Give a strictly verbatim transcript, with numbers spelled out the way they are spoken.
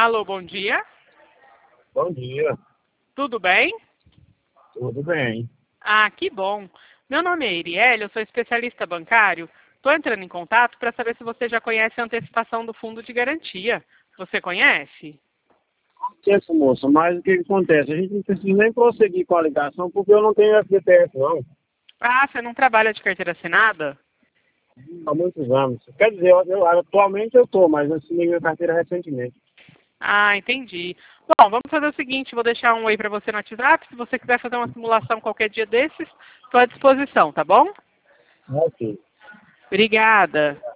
Alô, bom dia. Bom dia, Tudo bem? tudo bem. Ah, que bom. Meu nome é Iriele, eu sou especialista bancário. Estou entrando em contato para saber se você já conhece a antecipação do fundo de garantia. Você conhece? Isso, moça, mas o que, que acontece? A gente não precisa nem prosseguir com a ligação porque eu não tenho F G T S não, Ah, você não trabalha de carteira assinada? há muitos anos. Quer dizer, eu, eu- atualmente eu estou, mas eu assinei minha carteira recentemente. Ah, entendi. Bom, vamos fazer o seguinte, vou deixar um oi para você no WhatsApp. Se você quiser fazer uma simulação qualquer dia desses, estou à disposição, tá bom? Ok. Obrigada.